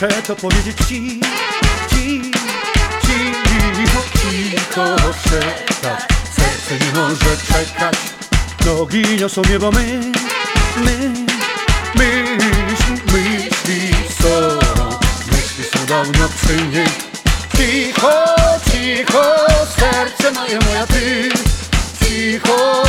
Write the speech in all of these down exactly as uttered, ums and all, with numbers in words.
Muszę to powiedzieć ci, ci, ci, cicho, cicho szeptać. Serce nie może czekać, nogi niosą niebo my, my, myśli, myśli są, myśli są dawno przy niej. Cicho, cicho, serce moje, moja ty, cicho,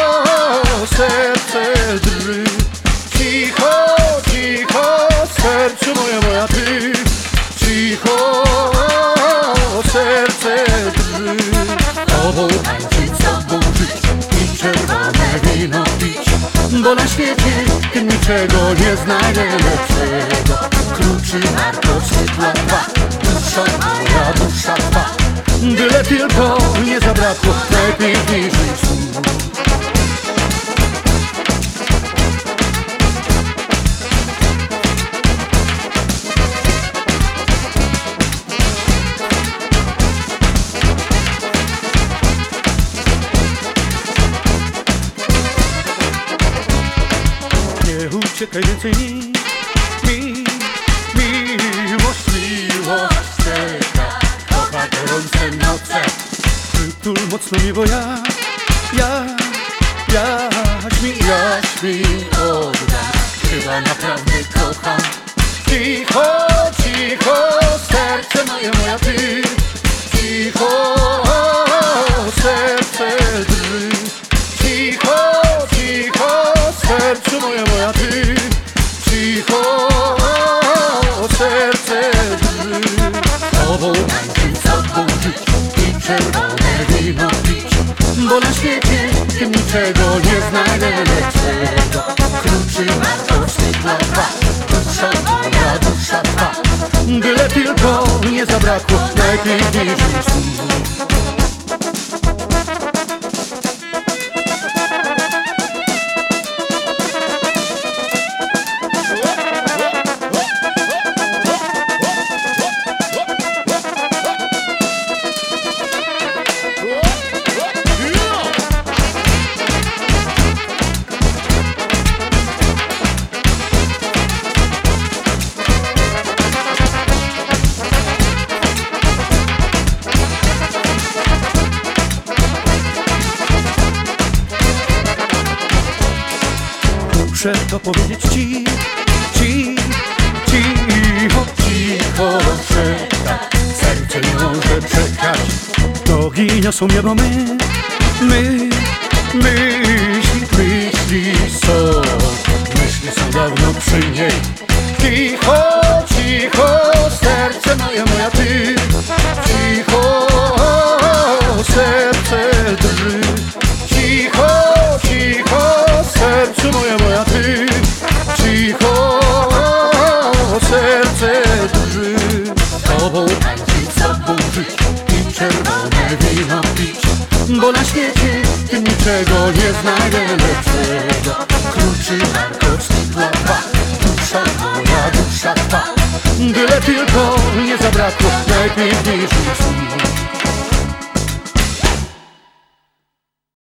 serce drży. Cicho, cicho, serce moje, moja ty, cicho, serce drży. Tobą tańczyć, z tobą żyć i czerwone wino pić, bo na świecie tym niczego nie znajdę lepszego. Kluczy Markowski dla dwa, dusza moja, dusza twa, byle tylko nie zabrakło najpiękniejszych słów. Nie uciekaj więcej mi, mi, miłość, miłość czeka, kocha gorące noce. Przytul mocno mi, bo ja, ja, jaś mi, jaś mi oddam, chyba naprawdę kocham. Cicho, cicho, serce moje, moja ty, cicho, serce drży. Cicho, cicho, serce moje, moja ty, cicho, serce drży. Tobą tańczyć, z tobą żyć i czerwone wino pić, bo na świecie tym niczego nie znajdę lepszego. Kluczy Markowski dla dwa, dusza moja, dusza twa, byle tylko nie zabrakło najpiękniejszych słów. Muszę to powiedzieć ci, ci, cicho, cicho szeptać. Serce nie może czekać, nogi niosą niebo my, my, myśli, myśli są, myśli są dawno przy niej. Cicho, cicho, serce moje, moja ty, cicho, serce drży. Cicho, cicho, serce moje, moja ty, cicho, serce drży. Tobą tańczyć, z tobą żyć i czerwone wino pić, bo na świecie tym niczego nie znajdę lepszego. Kluczy Markowski dla dwa, dusza moja, dusza twa, byle tylko nie zabrakło najpiękniejszych słów.